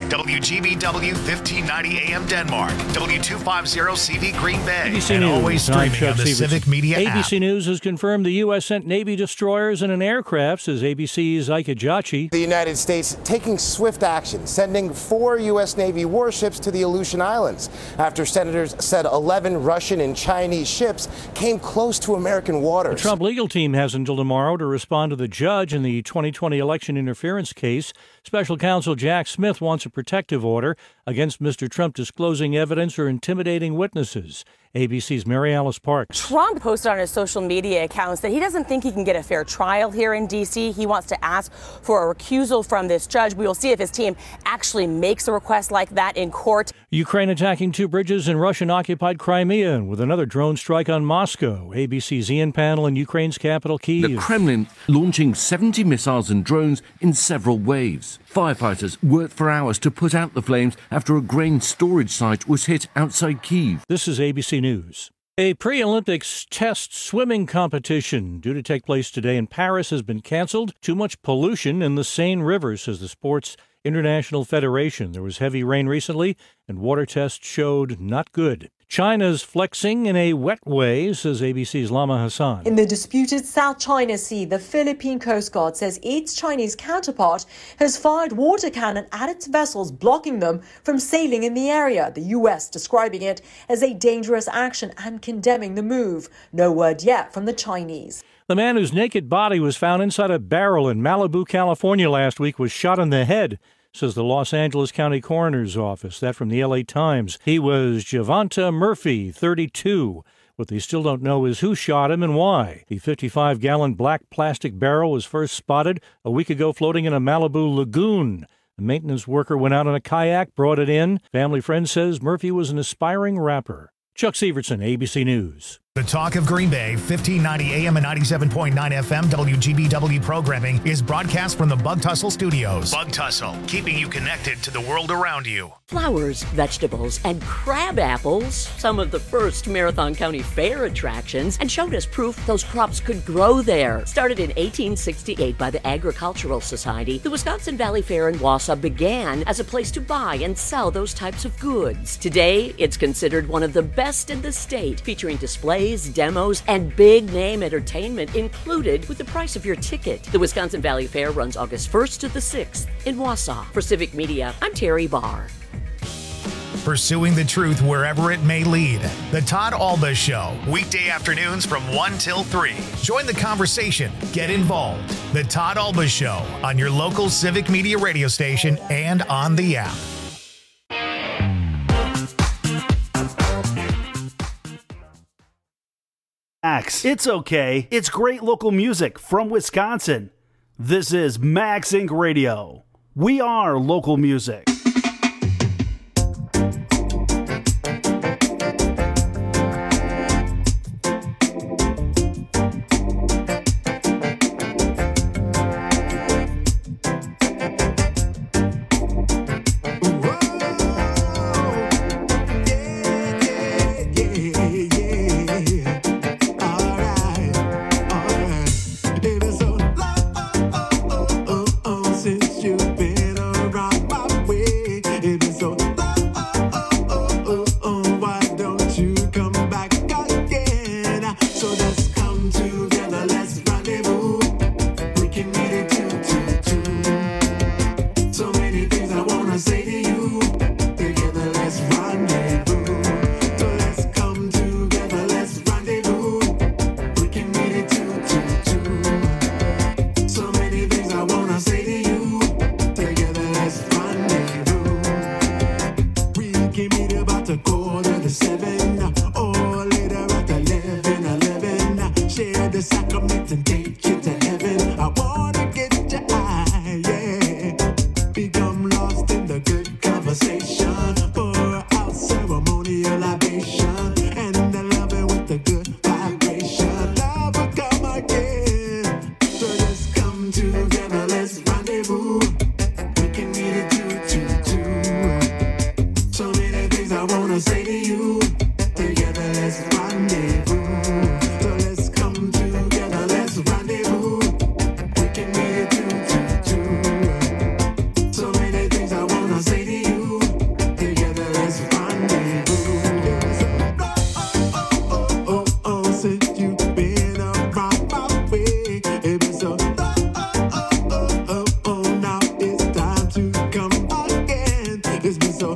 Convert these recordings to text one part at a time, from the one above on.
WGBW 1590 AM Denmark, W250CV Green Bay, ABC and News. always streaming on the Civic Media app. ABC News has confirmed the U.S. sent Navy destroyers and an aircraft, says ABC's Ike Ajachi. The United States taking swift action, sending 4 U.S. Navy warships to the Aleutian Islands after senators said 11 Russian and Chinese ships came close to American waters. The Trump legal team has until tomorrow to respond to the judge in the 2020 election interference case. Special counsel Jack Smith wants a protective order against Mr. Trump disclosing evidence or intimidating witnesses. ABC's Mary Alice Parks. Trump posted on his social media accounts that he doesn't think he can get a fair trial here in D.C. He wants to ask for a recusal from this judge. We will see if his team actually makes a request like that in court. Ukraine attacking 2 bridges in Russian-occupied Crimea and with another drone strike on Moscow. ABC's Ian Panel in Ukraine's capital, Kyiv. The Kremlin launching 70 missiles and drones in several waves. Firefighters worked for hours to put out the flames after a grain storage site was hit outside Kyiv. This is ABC News. A pre-Olympics test swimming competition due to take place today in Paris has been canceled. Too much pollution in the Seine River, says the Sports International Federation. There was heavy rain recently, and water tests showed not good. China's flexing in a wet way, says ABC's Lama Hassan. In the disputed South China Sea, the Philippine Coast Guard says its Chinese counterpart has fired water cannon at its vessels, blocking them from sailing in the area. The U.S. describing it as a dangerous action and condemning the move. No word yet from the Chinese. The man whose naked body was found inside a barrel in Malibu, California last week was shot in the head, says the Los Angeles County Coroner's Office. That from the L.A. Times. He was Javonta Murphy, 32. What they still don't know is who shot him and why. The 55-gallon black plastic barrel was first spotted a week ago floating in a Malibu lagoon. A maintenance worker went out on a kayak, brought it in. Family friend says Murphy was an aspiring rapper. Chuck Severson, ABC News. The Talk of Green Bay, 1590 AM and 97.9 FM WGBW programming is broadcast from the Bug Tussle Studios. Bug Tussle, keeping you connected to the world around you. Flowers, vegetables, and crab apples, some of the first Marathon County Fair attractions, and showed us proof those crops could grow there. Started in 1868 by the Agricultural Society, the Wisconsin Valley Fair in Wausau began as a place to buy and sell those types of goods. Today, it's considered one of the best in the state, featuring displays, demos, and big-name entertainment included with the price of your ticket. The Wisconsin Valley Fair runs August 1st to the 6th in Wausau. For Civic Media, I'm Terry Barr. Pursuing the truth wherever it may lead. The Todd Alba Show, weekday afternoons from 1 till 3. Join the conversation. Get involved. The Todd Alba Show on your local Civic Media radio station and on the app. Max, it's okay. It's great local music from Wisconsin. This is Max Inc. Radio. We are local music. Say to you It's been so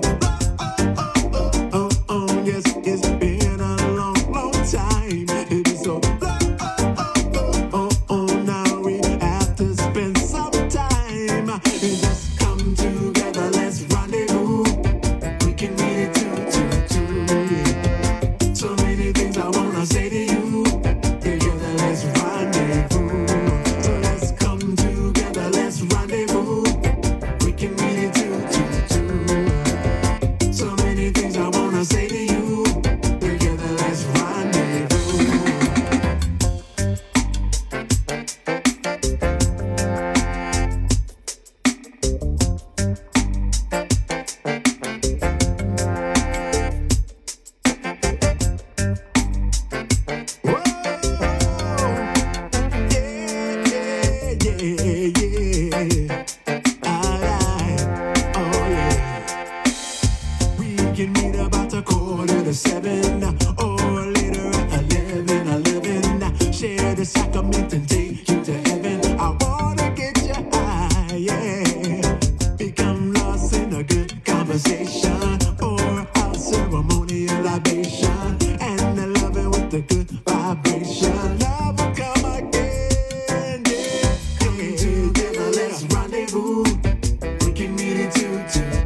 yes, it's been a long, long time. It's been so now we have to spend some time. Just come together, let's rendezvous. We can meet it two. So many things I wanna say to you. Together, let's rendezvous. So let's come together, let's rendezvous. We can meet it two. So many things I wanna say to you. Together, let's rendezvous. We can meet about 7:15 or later at 11. Share the sacrament and take you to heaven. I wanna get you high, yeah. Become lost in a good conversation or a ceremonial libation. And I love it with the good vibration. Love will come again, yeah. Come together, let's rendezvous. We can meet it two.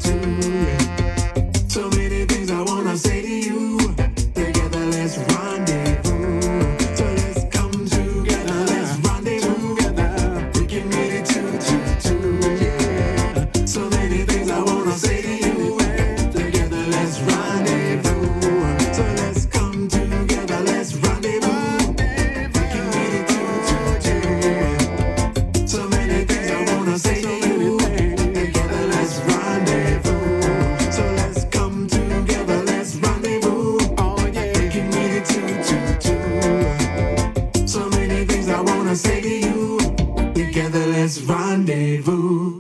So many things I wanna say to you. Together, let's rendezvous. So let's come together, let's rendezvous. We can meet it two. Yeah. So many things I wanna say to you. Together, let's rendezvous. So let's come together, let's rendezvous. We can meet it two. So many things I wanna say to you. Together, let's rendezvous. So let's come together, let's rendezvous. Oh yeah, we can meet it two. So many things I wanna say to you. Together, let's rendezvous.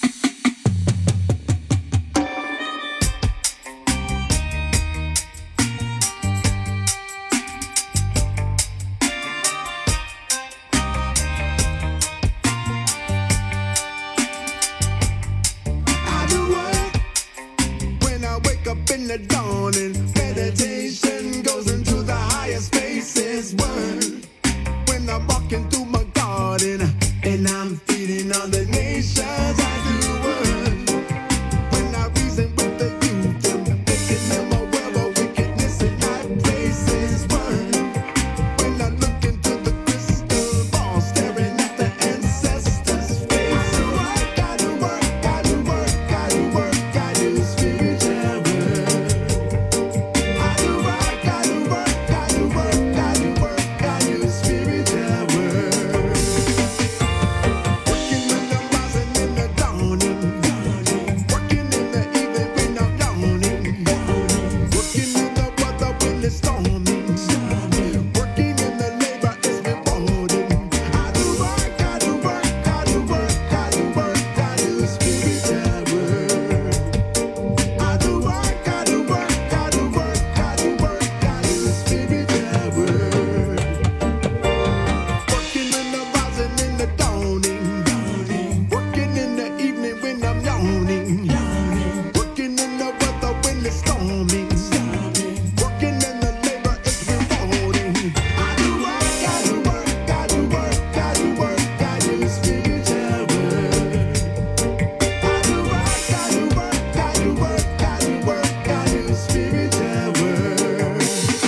I do what? When I wake up in the dawning, meditation goes into the higher spaces. Word. When I'm walking through my garden and I'm feeding on the nations, I do word. When I reason with the youth, I'm making them aware of wickedness in high places. Word. When I look into the crystal ball, staring at the ancestors' face. I do work, I do work, I do work, I do spiritual work. I do work, I do work, I do work, I do work, I do spiritual work. Working when I'm rising in the dawning, working in the evening when I'm yawning, working in the weather when it's storming, working in the labor is rewarding. I do work, I do work, I do work, I do work, I do spiritual work. I do work, I do work, I do work, I do work, I do spiritual work. Working when I'm rising in the dawning, working in the evening when I'm yawning, working in the weather when it's storming, working in the labor is rewarding. I do work, I do work, I do work, I do work, I do spiritual work. I do work, I do work, I do work, I do work, I do spiritual work.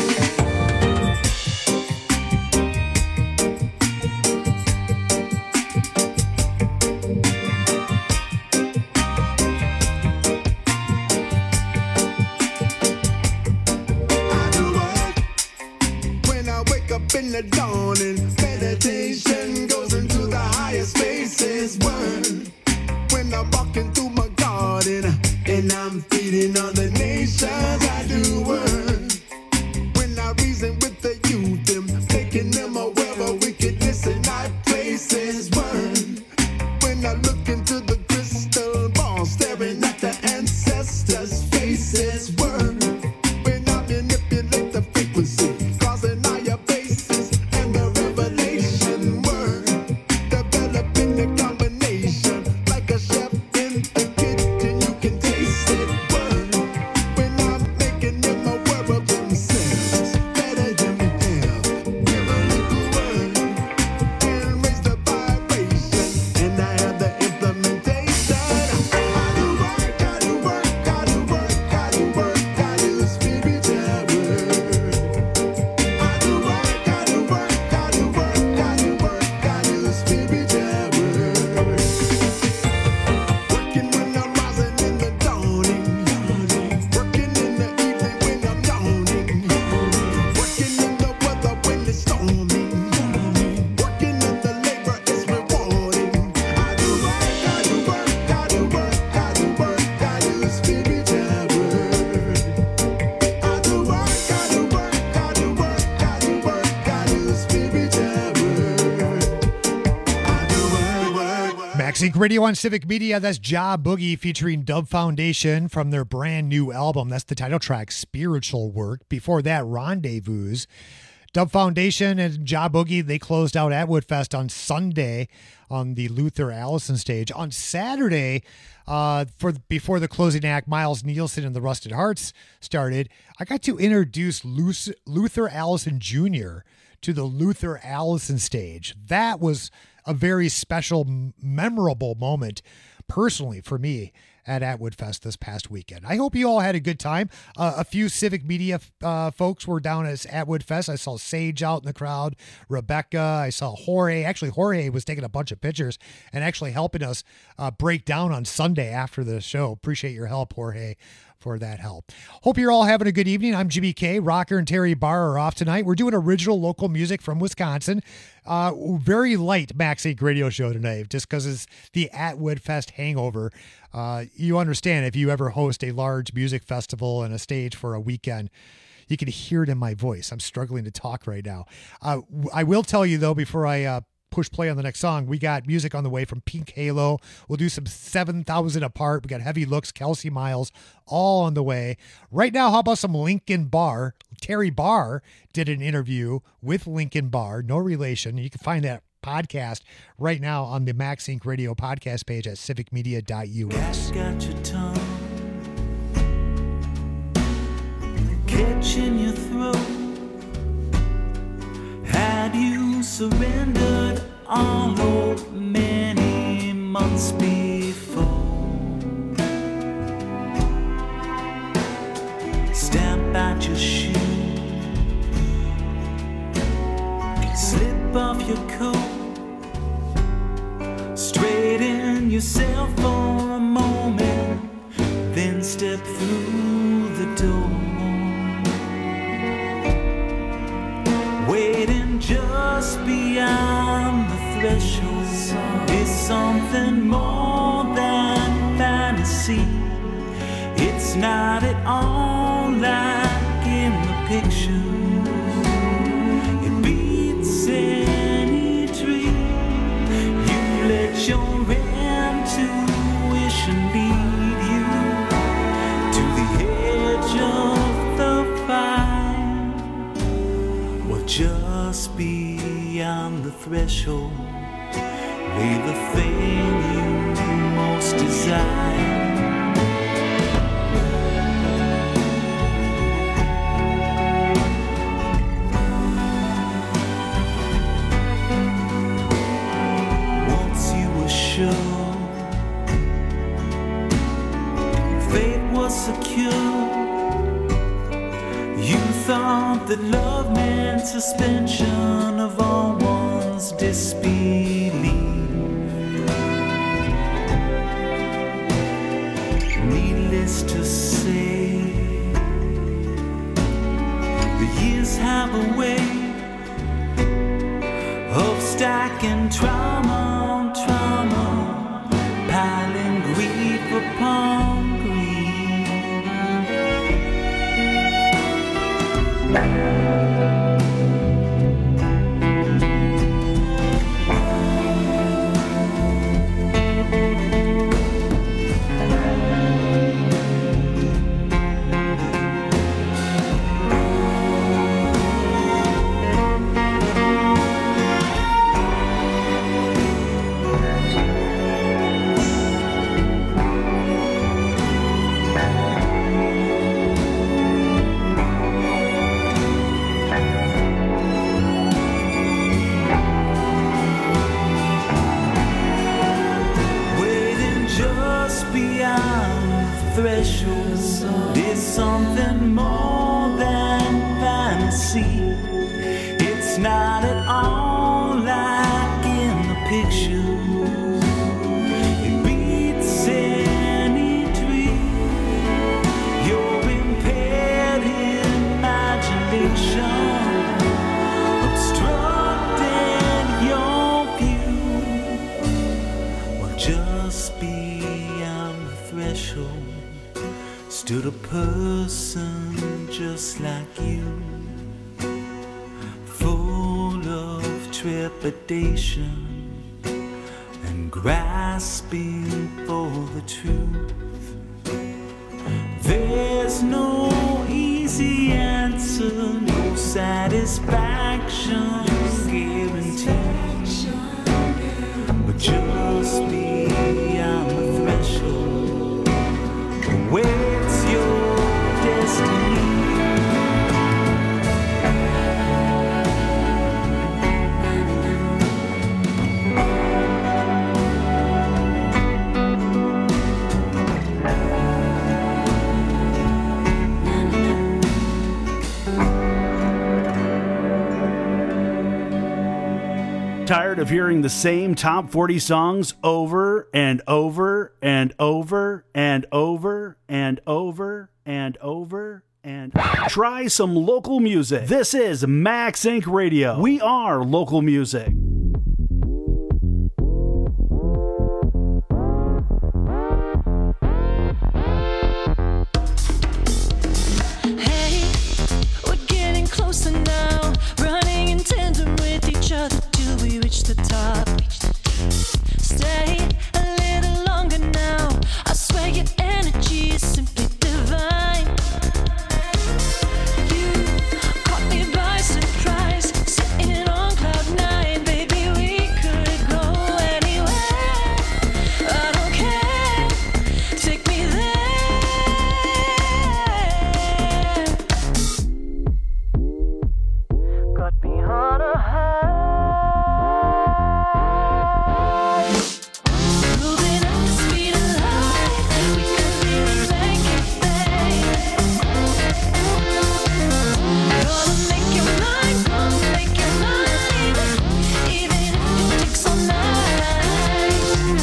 I do work when I wake up in the dawning. Meditation goes into the higher spaces. Word. When I'm walking through my garden and I'm feeding on the nations, I do work. When I reason with the youth, I'm making them aware of wickedness in high places. Word. When I look into the crystal ball, staring at the ancestors' faces. Word. When I manipulate the frequency, causing higher bases and the revelation. Word. Developing the combination like a chef in the kitchen. You can taste it. Inc. Radio on Civic Media. That's Ja Boogie featuring Dub Foundation from their brand new album. That's the title track, Spiritual Work. Before that, Rendezvous. Dub Foundation and Ja Boogie, they closed out Atwood Fest on Sunday on the Luther Allison stage. On Saturday, before the closing act, Miles Nielsen and the Rusted Hearts started, I got to introduce Luther Allison Jr. to the Luther Allison stage. That was a very special, memorable moment personally for me at Atwood Fest this past weekend. I hope you all had a good time. A few Civic Media folks were down at Atwood Fest. I saw Sage out in the crowd, Rebecca. I saw Jorge. Actually, Jorge was taking a bunch of pictures and actually helping us break down on Sunday after the show. Appreciate your help, Jorge, for that help. Hope you're all having a good evening. I'm Jimmy K. Rocker and Terry Barr are off tonight. We're doing original local music from Wisconsin. Very light Max Inc. radio show tonight, just because it's the Atwood Fest hangover. You understand, if you ever host a large music festival and a stage for a weekend, you can hear it in my voice. I'm struggling to talk right now. I will tell you, though, before I push play on the next song, we got music on the way from Pink Halo. We'll do some 7,000 Apart. We got Heavy Looks, Kelsey Miles, all on the way. Right now, how about some Lincoln Barr? Terry Barr did an interview with Lincoln Barr, no relation. You can find that podcast right now on the Max Inc. Radio podcast page at civicmedia.us. Got your tongue catching your throat. Had you surrendered all hope many months before? Stamp out your shoe, slip off your coat, straighten yourself for a moment, then step through the door. Waiting just beyond the threshold is something more than fantasy. It's not at all like in the picture. It beats any dream. You let your intuition lead you to the edge of the fire, or just beyond the threshold lay the thing you most desire. Fate was secure. You thought that love meant suspension of all one's disbelief. Needless to say, the years have a way of stacking trauma on trauma, piling grief upon grief. Threshold is something more than fantasy. It's not at all like in the picture. It beats any dream. Your impaired imagination obstructed your view. Well, just beyond the threshold stood a person just like you, full of trepidation and grasping for the truth. There's no easy answer, no satisfaction guaranteed, but just beyond the threshold awaits your destiny. Tired of hearing the same top 40 songs over and over and over and over and over and over and try some local music. This is Max Inc. Radio. We are local music. Hey, we're getting closer now, running in tandem with each other till we reach the top. Stay a little longer now, I swear your energy is simply divine. You caught me by surprise, sitting on cloud nine, baby, we could go anywhere. I don't care, take me there. Got me on a high. Moving at the speed of light, we could really make it, babe. Gonna make your mind, gonna make your mind, even if it takes all night.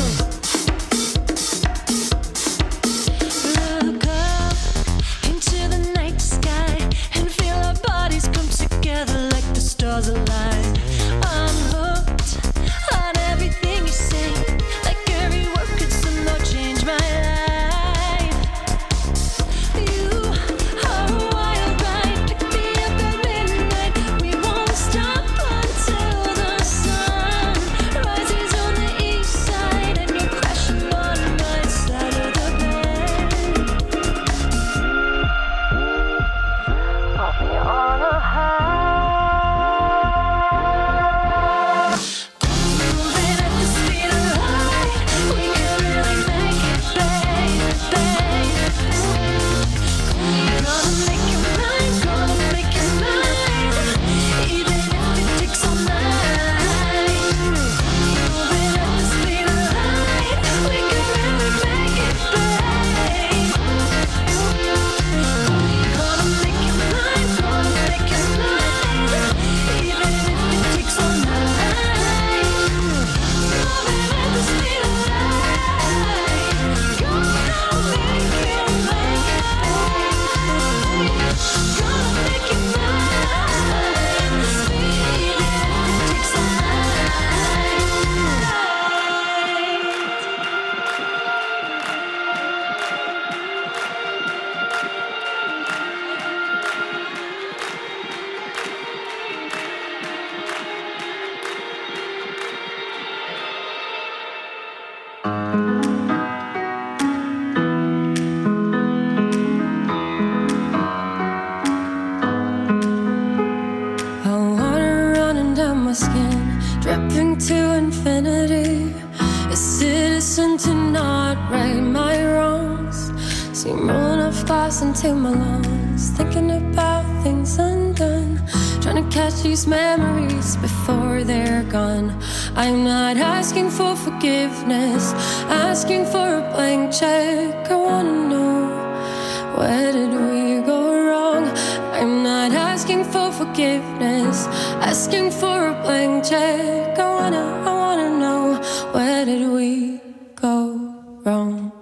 Look up into the night sky and feel our bodies come together like the stars align. I'm hooked on everything you say, like every word could somehow change my life. You are a wild ride, pick me up at midnight. We won't stop until the sun rises on the east side and you're crashing on my side of the bed. Put me on a high. Moving at the speed of light, we could really make it, babe, babe. Gonna make you mine, gonna make you mine, even if it takes all night. Moving at the speed of light, we could really make it, babe. Gonna make you mine, gonna make you mine, even if it takes all night. Moving at the speed of light, gonna make you mine, gonna make you mine, even if it takes all water running down my skin, dripping to infinity. A citizen to not right my wrongs. See rolling off glass into my lungs, thinking about things undone, trying to catch these memories before they're gone. I'm not asking for forgiveness, asking for a blank check. I wanna know, where did we go wrong? I'm not asking for forgiveness, asking for a blank check. I wanna know, where did we go wrong?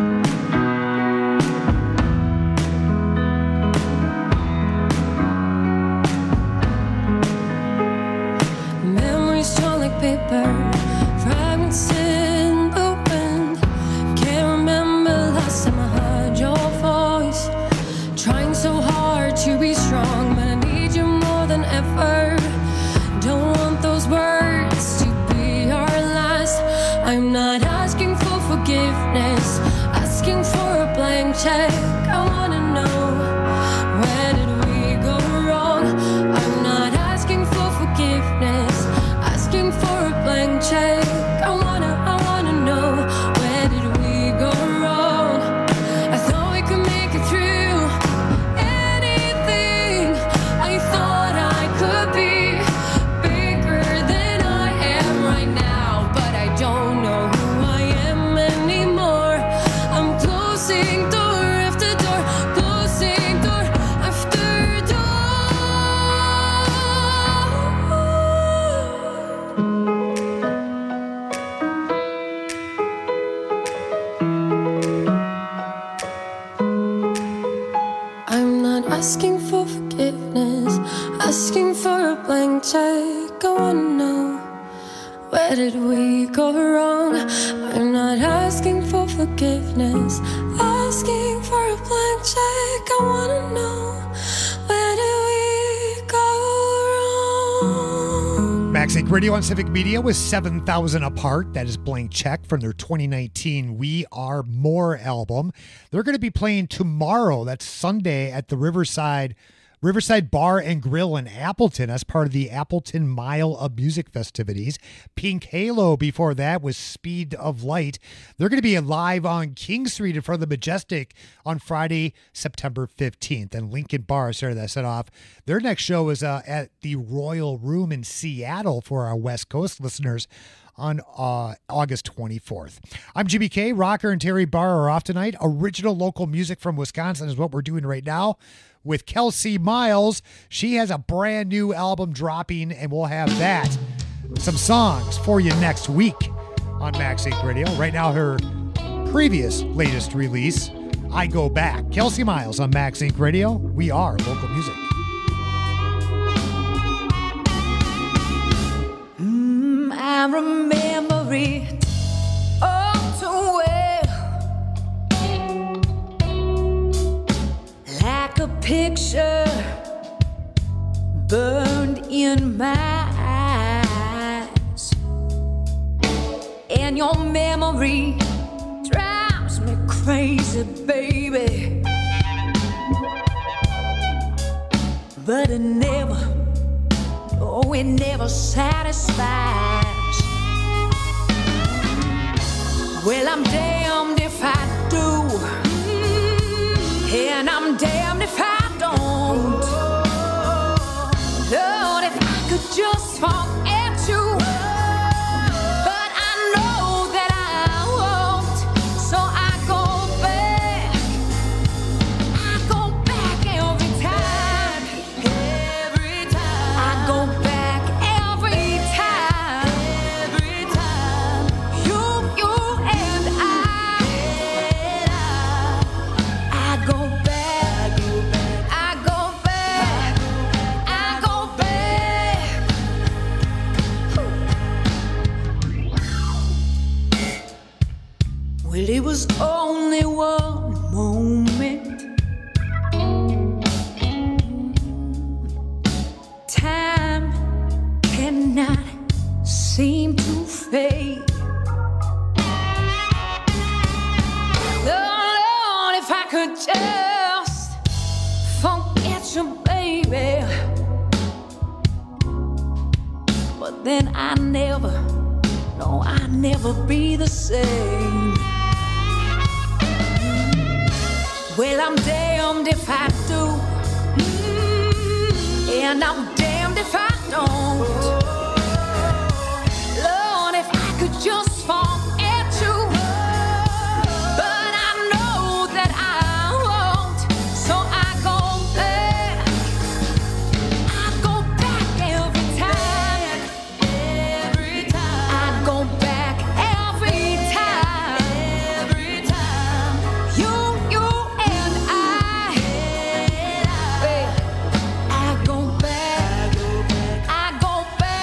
Memories strong like paper, fragments in the wind. Can't remember last time I heard your voice. Trying so hard to be strong, but I need you more than ever. Don't want those words to be our last. I'm not check. I wanna know, where did we go wrong? I'm not asking for forgiveness, asking for a blank check. I wanna know, where did we go wrong? I thought we could make it through anything. I thought I could be bigger than I am right now, but I don't know who I am anymore. I'm closing door after door, closing door after door. I'm not asking for forgiveness, asking for a blank check. I wanna know, where did we go wrong? I'm not asking for forgiveness, asking for a blank check. I wanna know, where did we go wrong? Max Inc. Radio on Civic Media was 7,000 Apart. That is Blank Check from their 2019 We Are More album. They're going to be playing tomorrow. That's Sunday at the Riverside Bar and Grill in Appleton as part of the Appleton Mile of Music festivities. Pink Halo before that was Speed of Light. They're going to be live on King Street in front of the Majestic on Friday, September 15th. And Lincoln Bar started that set off. Their next show is at the Royal Room in Seattle for our West Coast listeners on August 24th. I'm Jimmy K. Rocker and Terry Barr are off tonight. Original local music from Wisconsin is what we're doing right now with Kelsey Miles. She has a brand new album dropping, and we'll have that, some songs for you next week on Max Inc. Radio. Right now, her previous latest release, I Go Back. Kelsey Miles on Max Inc. Radio. We are local music. I remember it all too well, like a picture burned in my eyes, and your memory drives me crazy, baby, but it never satisfies. Well, I'm damned if I do, and I'm damned if I don't. Lord, if I could just forget you, but I know that I won't, so I go back every time, I go back every time, you and I go back, well, it was only one moment. Time cannot seem to fade. Lord, if I could just forget you, baby, but then I never be the same. Well, I'm damned if I do, and I'm damned if I don't. Lord, if I could just forget you, but I know that I won't, so I go back every time, I go back every time, you and I go back, I go back.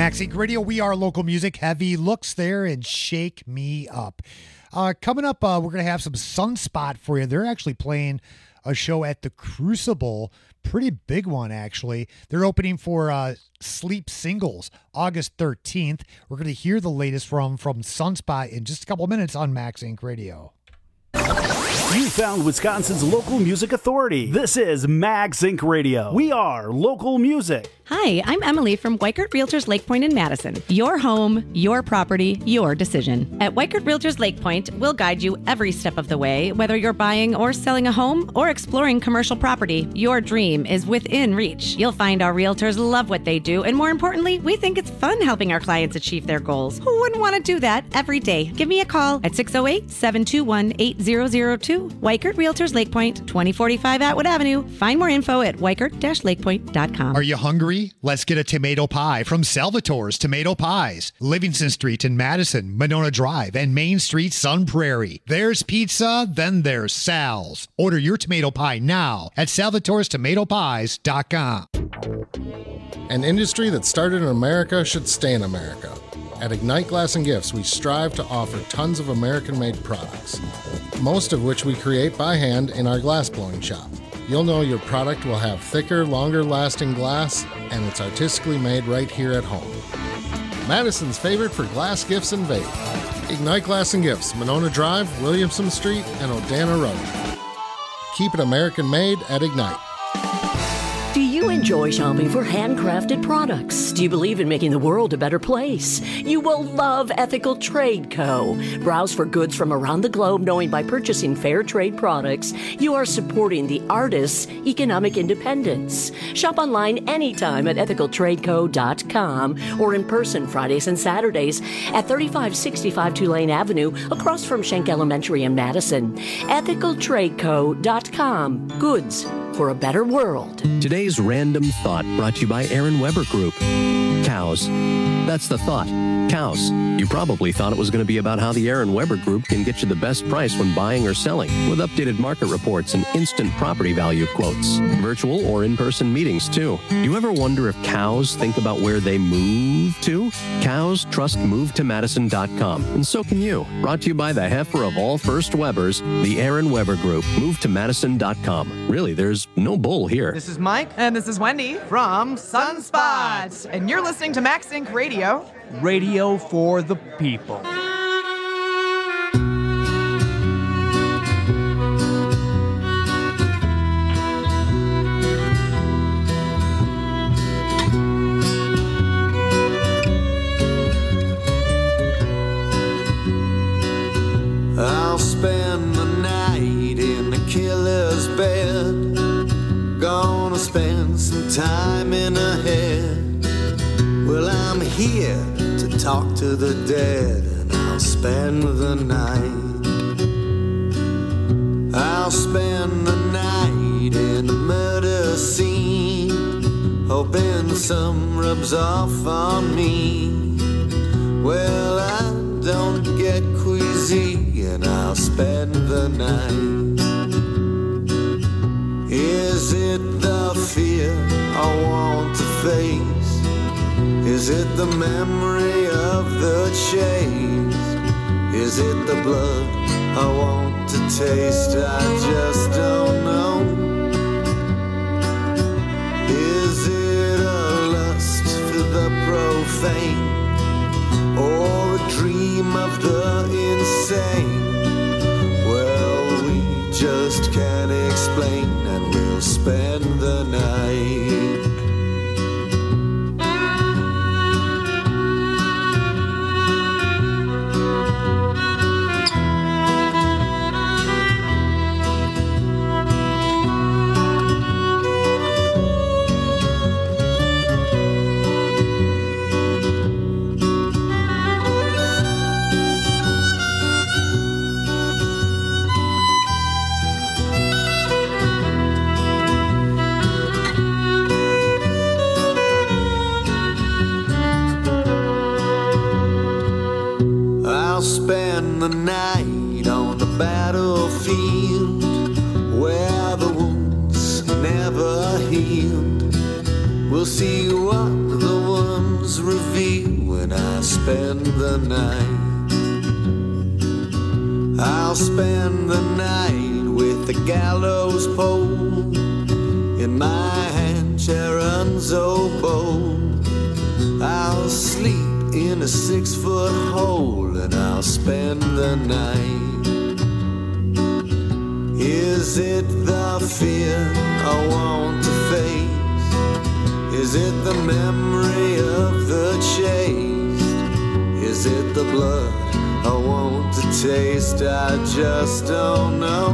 Max Inc. Radio, we are local music. Heavy looks there and Shake Me Up. Coming up, we're going to have some Sunspot for you. They're actually playing a show at the Crucible. Pretty big one, actually. They're opening for Sleep Singles August 13th. We're going to hear the latest from Sunspot in just a couple minutes on Max Inc. Radio. You found Wisconsin's local music authority. This is Max Inc. Radio. We are local music. Hi, I'm Emily from Weichert Realtors Lake Point in Madison. Your home, your property, your decision. At Weichert Realtors Lake Point, we'll guide you every step of the way, whether you're buying or selling a home or exploring commercial property. Your dream is within reach. You'll find our realtors love what they do, and more importantly, we think it's fun helping our clients achieve their goals. Who wouldn't want to do that every day? Give me a call at 608-721-8002. Weichert Realtors Lake Point, 2045 Atwood Avenue. Find more info at weichert-lakepoint.com. Are you hungry? Let's get a tomato pie from Salvatore's Tomato Pies. Livingston Street in Madison, Monona Drive, and Main Street, Sun Prairie. There's pizza, then there's Sal's. Order your tomato pie now at salvatorestomatopies.com. An industry that started in America should stay in America. At Ignite Glass and Gifts, we strive to offer tons of American-made products, most of which we create by hand in our glass blowing shop. You'll know your product will have thicker, longer-lasting glass, and it's artistically made right here at home. Madison's favorite for glass gifts and vape. Ignite Glass and Gifts, Monona Drive, Williamson Street, and Odana Road. Keep it American-made at Ignite. Do you enjoy shopping for handcrafted products? Do you believe in making the world a better place? You will love Ethical Trade Co. Browse for goods from around the globe, knowing by purchasing fair trade products, you are supporting the artists' economic independence. Shop online anytime at ethicaltradeco.com or in person Fridays and Saturdays at 3565 Tulane Avenue across from Schenck Elementary in Madison. ethicaltradeco.com. Goods for a better world. Today's Random Thought brought to you by Aaron Weber Group. Cows. That's the thought. Cows. You probably thought it was going to be about how the Aaron Weber Group can get you the best price when buying or selling, with updated market reports and instant property value quotes. Virtual or in-person meetings, too. You ever wonder if cows think about where they move to? Cows trust MoveToMadison.com, and so can you. Brought to you by the heifer of all First Webers, the Aaron Weber Group. MoveToMadison.com. Really, there's no bull here. This is Mike. And this is Wendy from Sunspot. And you're listening to Max Inc. Radio. Radio for the people. I'll spend the night in the killer's bed. Gonna spend some time in her head. Well, I'm here to talk to the dead, and I'll spend the night. I'll spend the night in the murder scene, hoping some rubs off on me. Well, I don't get queasy, and I'll spend the night. Is it the fear I want to face? Is it the memory of the chase? Is it the blood I want to taste? I just don't know. Is it a lust for the profane, or a dream of the insane? Well, we just can't explain, and we'll spend the night. Spend the night on the battlefield where the wounds never healed. We'll see what the wounds reveal. spend the night. I'll spend the night with the gallows pole in my hand, Sharon's oboe. I'll sleep in a 6-foot hole and I'll spend the night. Is it the fear I want to face? Is it the memory of the chase? Is it the blood I want to taste? I just don't know.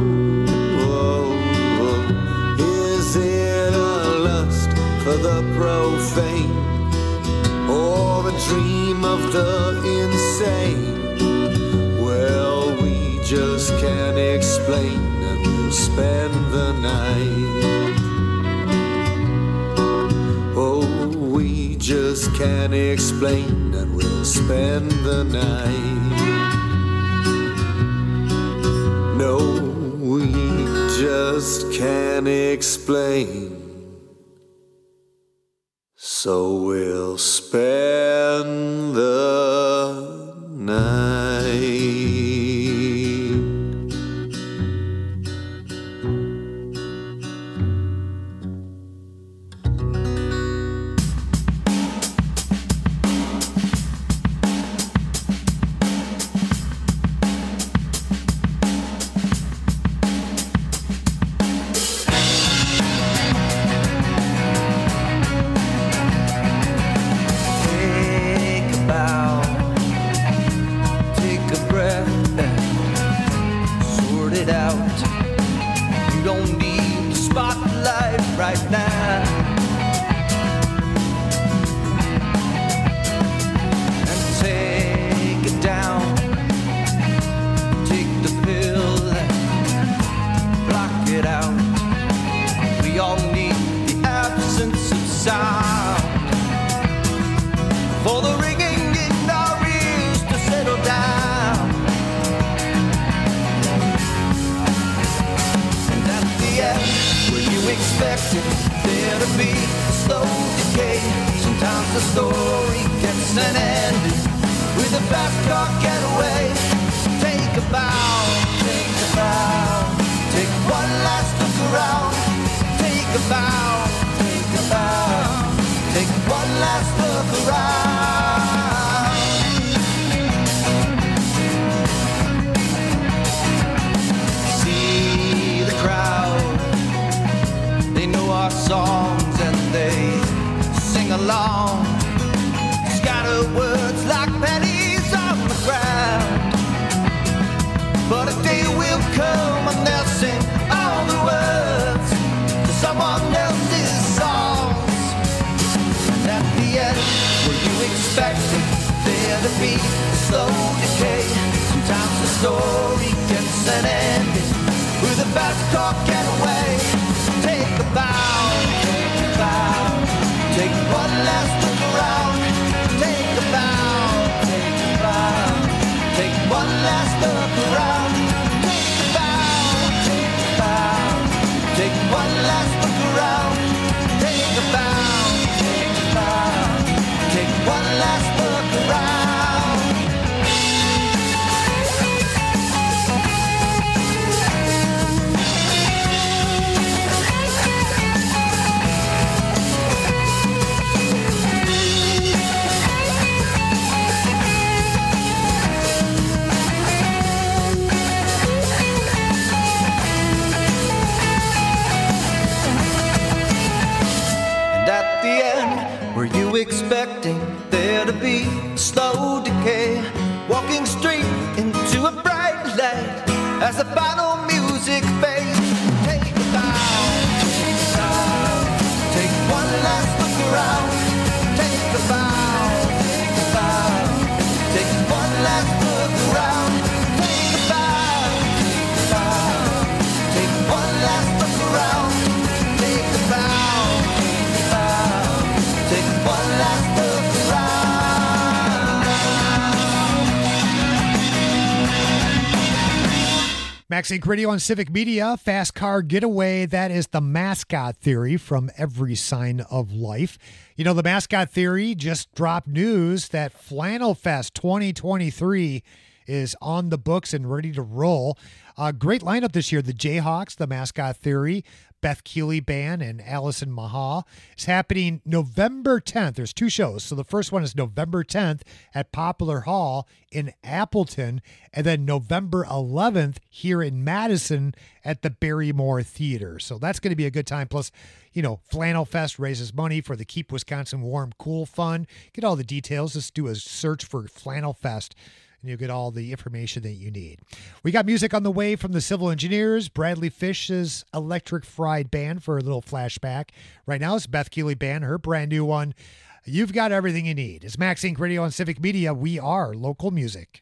Is it a lust for the profane, or a dream of the insane? Well, we just can't explain, and we'll spend the night. Oh, we just can't explain, and we'll spend the night. No, we just can't explain, so we'll spend the night. Right now, and take it down, take the pill, block it out. We all need the absence of sound for the ringing in our ears to settle down. And at the end, you expected there to be a slow decay. Sometimes the story gets an ending with a fast car getaway. Take a bow, take a bow, take one last look around. Take a bow, take a bow, take one last look around. See the crowd, our songs and they sing along, scatter words like pennies on the ground. But a day will come and they'll sing all the words to someone else's songs. And at the end, were you expecting there to be a slow decay? Sometimes the story gets an ending with a fast car getaway. Take a bow, take one last look around. Take a bow, take one last look around. Take a bow, take one last look around. Take a bow, take one last look around. Max Inc. Radio on Civic Media, Fast Car Getaway. That is the mascot theory from Every Sign of Life. You know, the mascot theory just dropped news that Flannel Fest 2023 is on the books and ready to roll. Great lineup this year. The Jayhawks, the mascot theory, Beth Keeley Band, and Allison Maha. It's happening November 10th. There's 2 shows. So the first one is November 10th at Poplar Hall in Appleton, and then November 11th here in Madison at the Barrymore Theater. So that's going to be a good time. Plus, you know, Flannel Fest raises money for the Keep Wisconsin Warm Cool Fund. Get all the details. Just do a search for Flannel Fest, and you'll get all the information that you need. We got music on the way from the Civil Engineers, Bradley Fish's Electric Fried Band for a little flashback. Right now it's Beth Keeley Band, her brand new one. You've got everything you need. It's Max Inc. Radio on Civic Media. We are local music.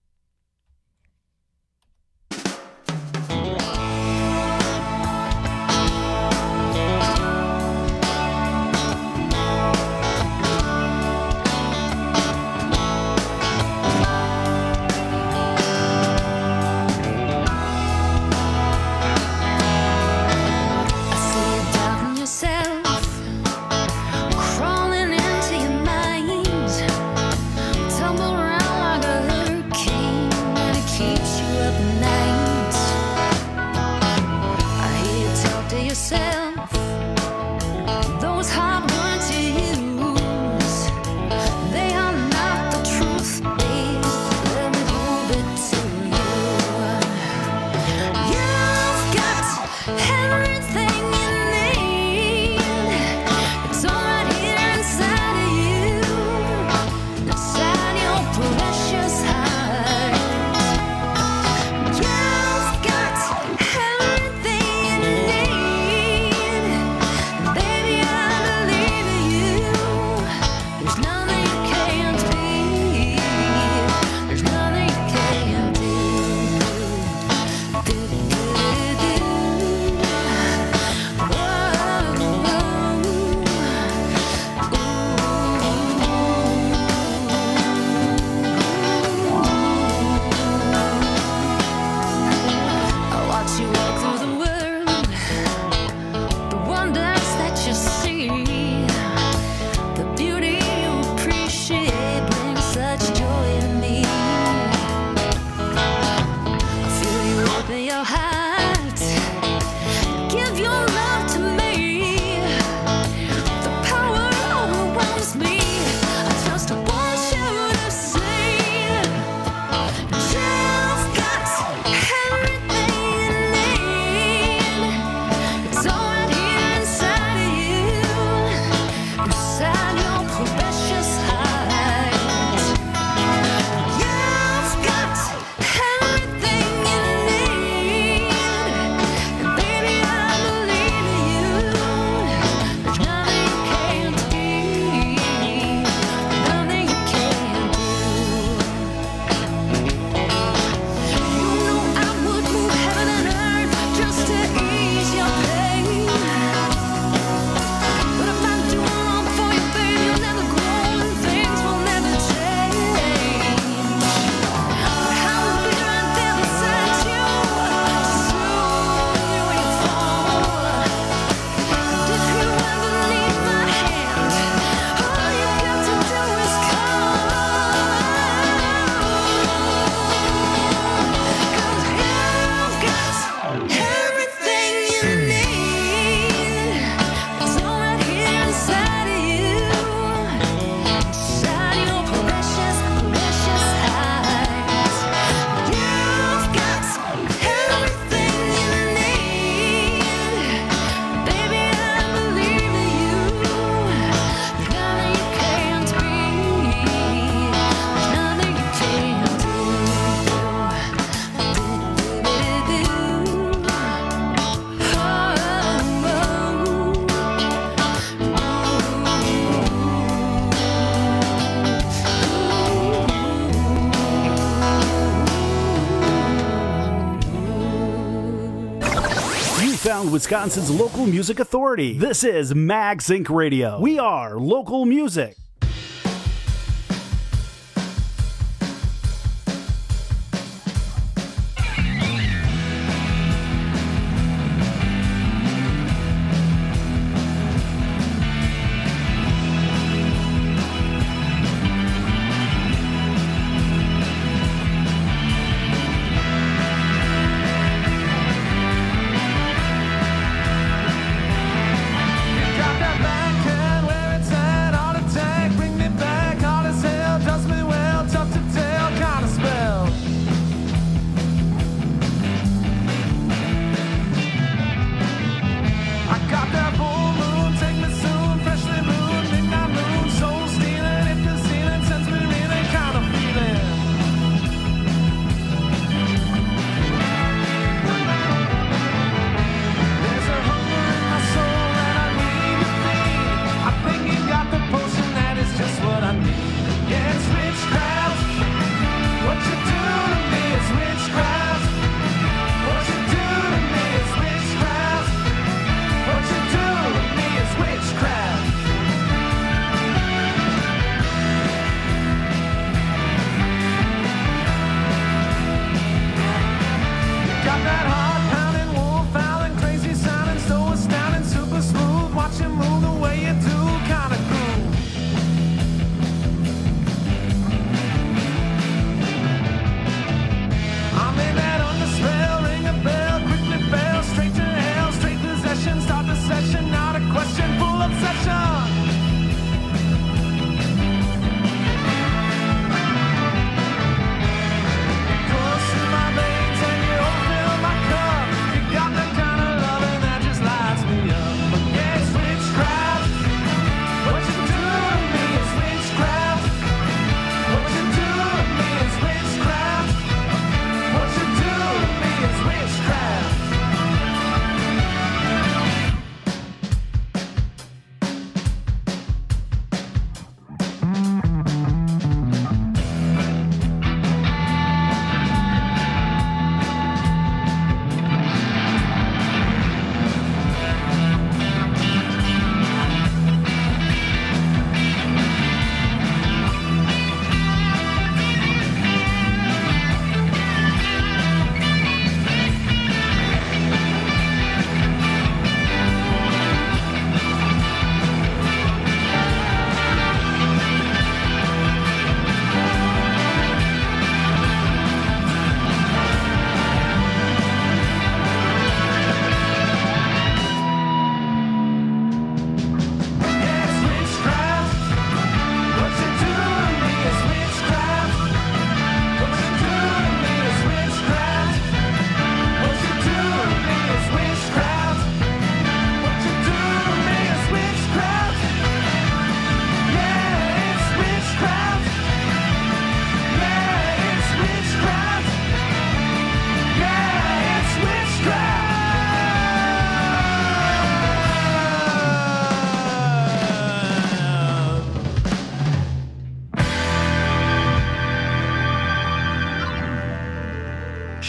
Found Wisconsin's local music authority. This is Max Inc. Radio. We are local music.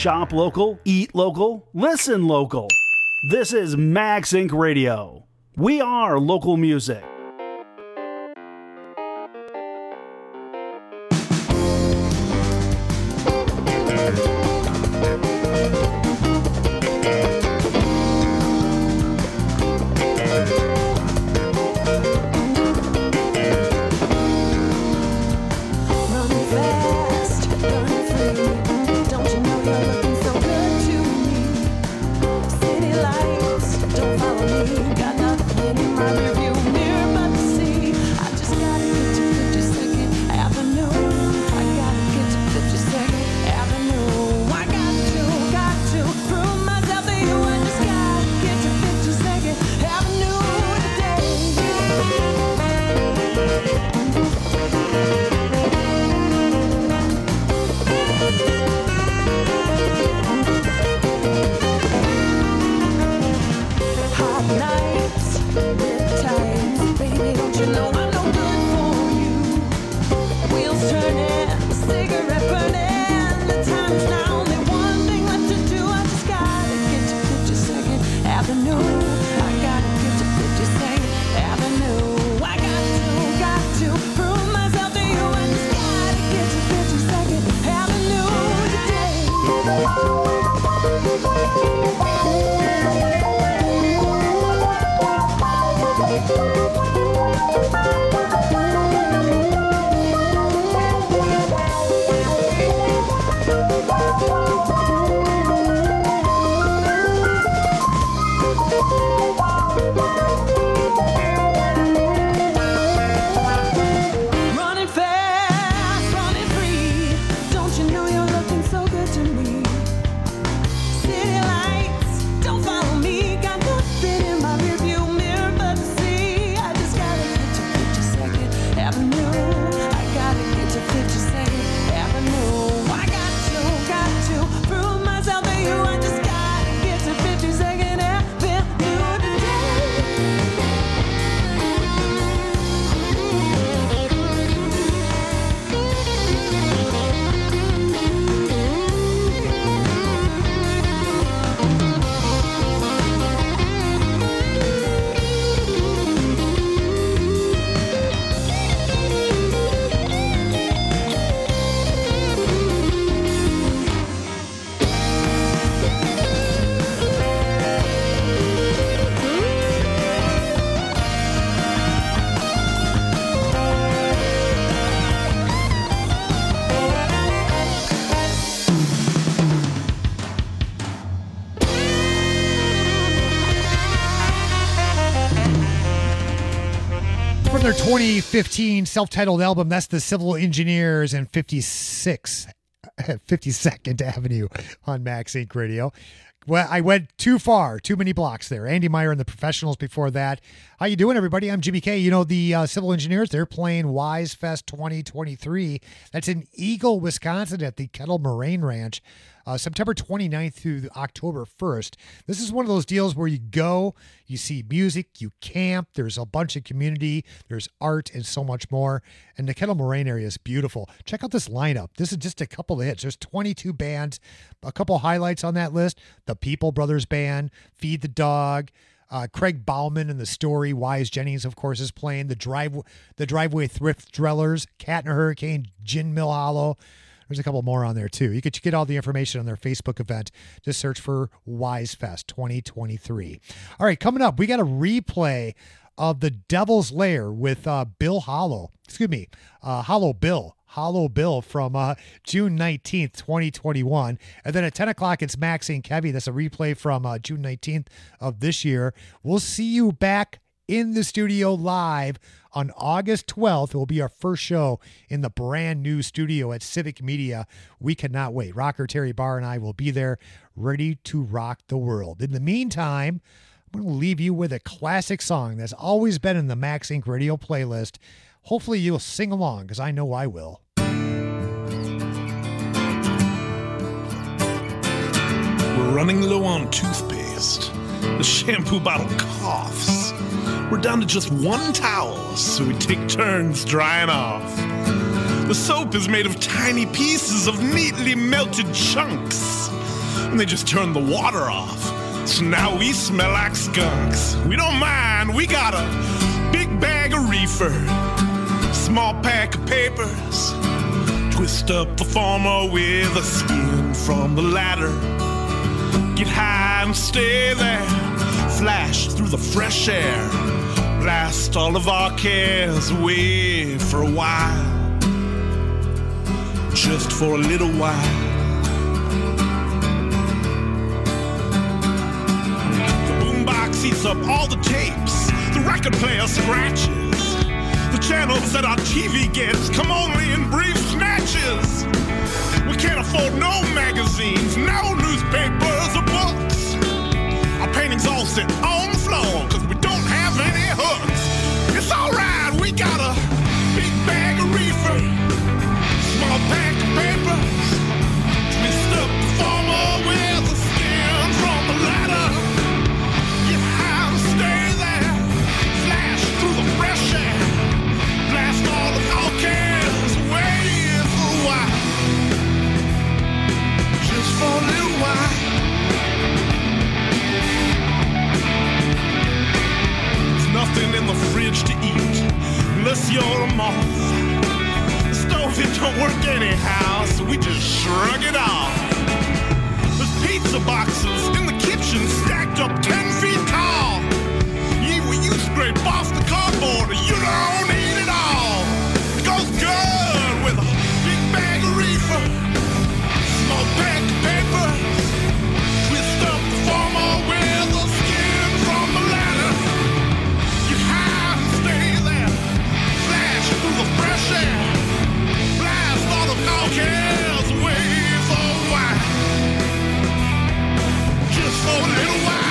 Shop local, eat local, listen local. This is Max Inc. Radio. We are local music. From their 2015 self-titled album, that's the Civil Engineers and 52nd Avenue on Max Inc. Radio. Well, I went too far, too many blocks there. Andy Meyer and the Professionals before that. How you doing, everybody? I'm Jimmy K. You know, the Civil Engineers, they're playing Wise Fest 2023. That's in Eagle, Wisconsin at the Kettle Moraine Ranch, September 29th through October 1st. This is one of those deals where you go, you see music, you camp, there's a bunch of community, there's art and so much more. And the Kettle Moraine area is beautiful. Check out this lineup. This is just a couple of hits. There's 22 bands, a couple highlights on that list. The People Brothers Band, Feed the Dog, Craig Bauman and the Story, Wise Jennings, of course, is playing. The Driveway Thrift Dwellers, Cat and Hurricane, Gin Mill Hollow. There's a couple more on there, too. You could get all the information on their Facebook event. Just search for Wise Fest 2023. All right, coming up, we got a replay of The Devil's Lair with Bill Hollow. Excuse me, Hollow Bill from June 19th, 2021. And then at 10 o'clock, it's Max and Kevy. That's a replay from June 19th of this year. We'll see you back in the studio live on August 12th. It will be our first show in the brand new studio at Civic Media. We cannot wait. Rocker Terry Barr and I will be there ready to rock the world. In the meantime, I'm going to leave you with a classic song that's always been in the Max Inc. Radio playlist. Hopefully you'll sing along, because I know I will. We're running low on toothpaste. The shampoo bottle coughs. We're down to just one towel, so we take turns drying off. The soap is made of tiny pieces of neatly melted chunks. and they just turned the water off. So now we smell like skunks. We don't mind, we got a big bag of reefer, small pack of papers, twist up the farmer with a skin from the ladder. Get high and stay there, flash through the fresh air, blast all of our cares away for a while, just for a little while. The boombox eats up all the tapes, the record player scratches, the channels that our TV gets come only in brief snatches. We can't afford no magazines, no newspapers or books. Our paintings all sit on the floor, cause we don't have any hooks. It's alright, we got a big bag of reefer, small pack of papers, twist up the farmer with the skin from the ladder. Get high and stay there, flash through the fresh air, blast all of our cares away for a while, just for a little while. There's nothing in the fridge to eat unless you're a moth. The stove, it don't work anyhow, so we just shrug it off. There's pizza boxes in the kitchen stacked up 10 feet tall. Either you scrape off the cardboard or you don't eat it all. It goes good with a big bag of reefer, small pack of papers, twist up the farmer with the skin from the ladder. You high and stay there, flash through the fresh air, blast all the no cares away for a while, just for a little while.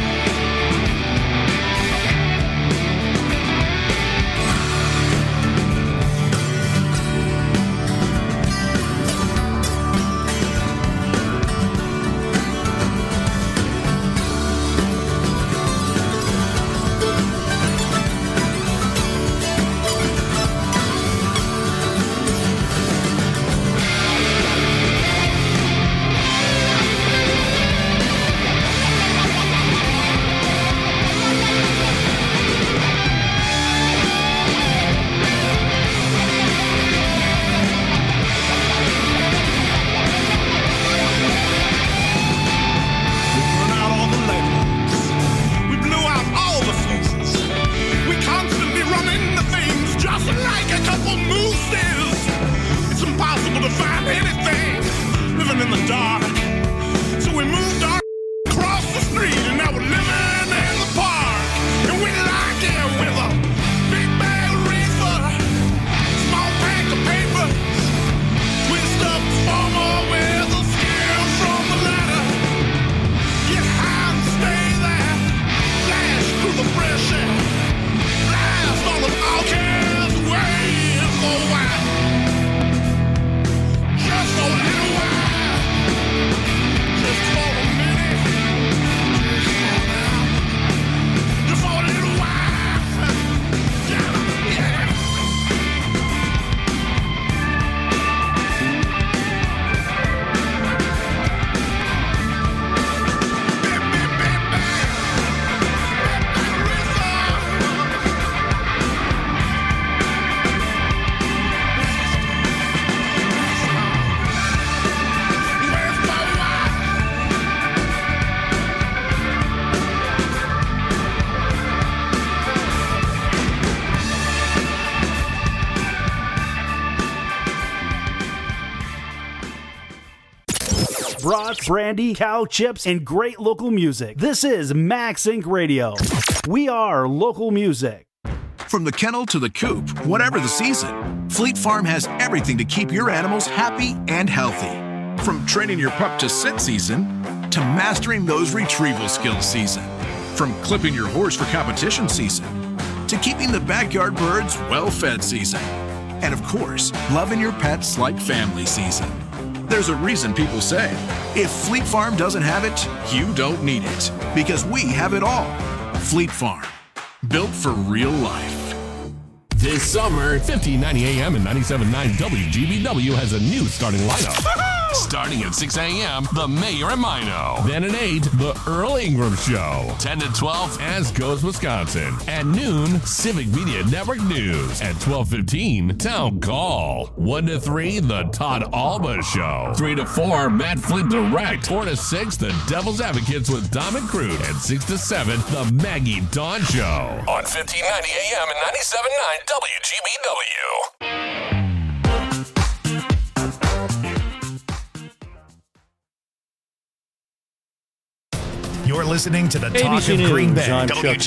Brats, brandy, cow chips, and great local music. This is Max Inc. Radio. We are local music. From the kennel to the coop, whatever the season, Fleet Farm has everything to keep your animals happy and healthy. From training your pup to sit season, to mastering those retrieval skills season. From clipping your horse for competition season, to keeping the backyard birds well-fed season. And of course, loving your pets like family season. There's a reason people say, if Fleet Farm doesn't have it, you don't need it. Because we have it all. Fleet Farm. Built for real life. This summer, 1590 AM and 97.9 WGBW has a new starting lineup. Starting at 6 a.m., The Mayor and Mino. Then at 8, The Earl Ingram Show. 10 to 12, As Goes Wisconsin. At noon, Civic Media Network News. At 12:15, Town Call. 1 to 3, The Todd Alba Show. 3 to 4, Matt Flint Direct. 4 to 6, The Devil's Advocates with Dom and Crude. And 6 to 7, The Maggie Dawn Show. On 1590 AM and 97.9 WGBW. You're listening to the ABC Talk of Green News, Bay, I'm Chuck